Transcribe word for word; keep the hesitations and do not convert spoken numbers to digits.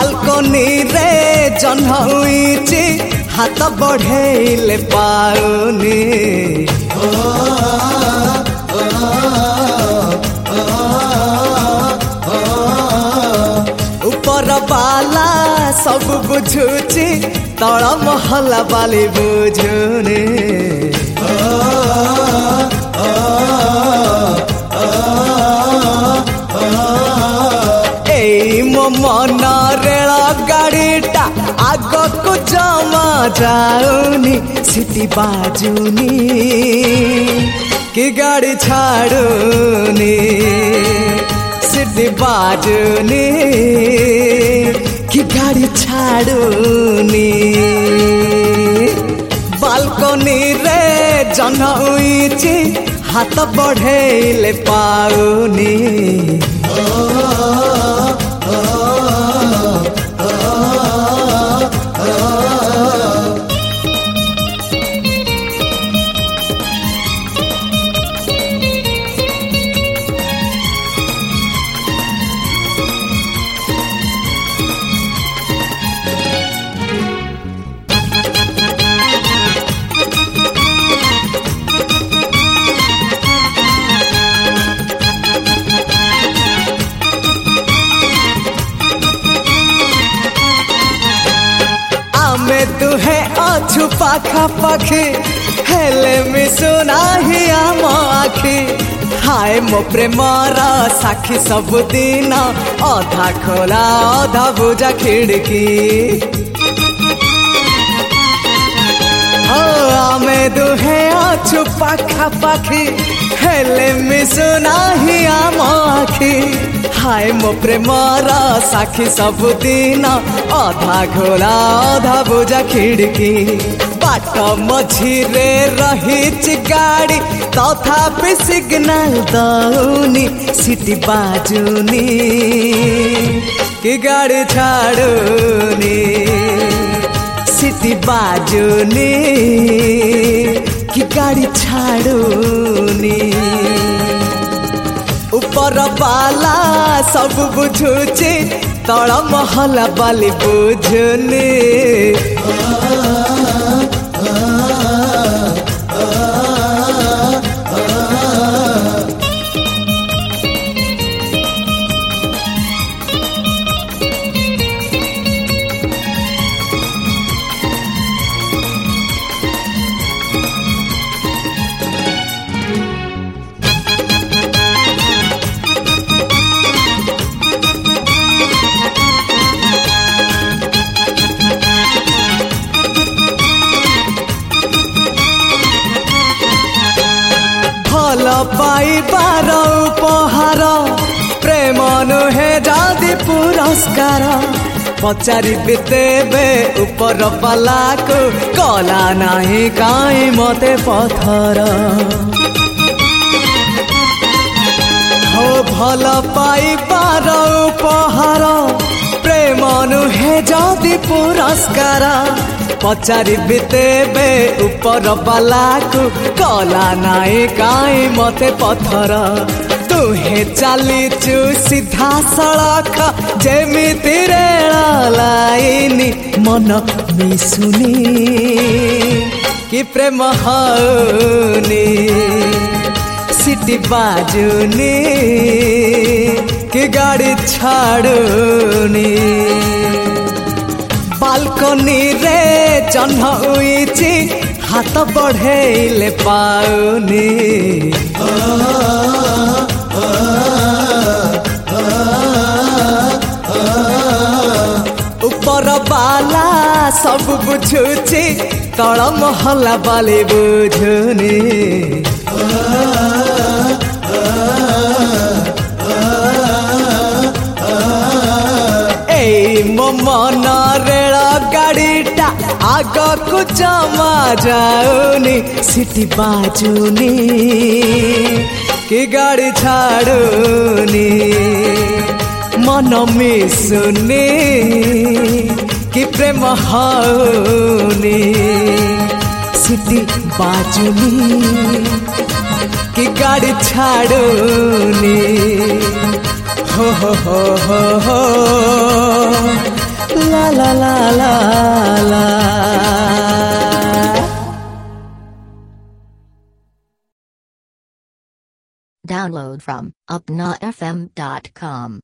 Balcony रे जन्ह होईची हाथ बढ़ेले पाउनी ओ, ओ, ओ, ओ, ऊपर बाला सब बुझुची तल महला बाली बुझुनी मो मन रेल गाड़ीटा आग को जमा जाऊनी सिटी बाजुनी कि गाड़ी छाड़ूनी सिटी बाजुनी कि गाड़ी छाड़ूनी बालकनी रे जन्ह होईची हाथ बढ़ेले पाउनी तुहे अछु पाखा पाखी हेले मिसुना ही आम आखी हाय मो प्रेमर साखी सबुदिन अधा खोला अधा बुझा खिड़की आमे दुहे अछु पाखा पाखी हेले मिसुना ही आम आखी हाय मो प्रेमर साखी सबुदिन अधा घोला अधा बुझा खिड़की बाट मझिरे रही गाड़ी तथापि सिग्नल दौनी सिटी बाजुनी कि गाड़ी छाड़ूनी सिटी बाजुनी कि गाड़ी छाड़ूनी ऊपर बाला सब बुझुची तल महला बाली बुझुनी भल पाइबार उपहार प्रेम नुहे जादी पुरस्कार पचारि तेबे ऊपर पाला को कला नहीं काई मते पथर हो भल पाइबार उपहार प्रेम नुहे जादी पुरस्कार पचारि तेबे ऊपर बाला को कला नाई काई मते पथर तुहे चलीचु सीधा सड़क जेमिति रेल लाइनी मन मिसुनी कि प्रेम हौनी सिटी बाजुनी कि गाड़ी छाड़ूनी बालकनी रे जन्ह होईची हाथ बढ़ेले पाउनी ऊपर बाला सब बुझुची तल महला बाली बुझुनी मो मन रेल गाड़ीटा आग को जमा जाऊनी सिटी बाजुनी कि गाड़ी छाड़ूनी मन मिसुनी कि प्रेम हौनी सिटी बाजुनी कि गाड़ी छाड़ूनी हो हो हो हो हो ला ला ला। Download from upna f m dot com.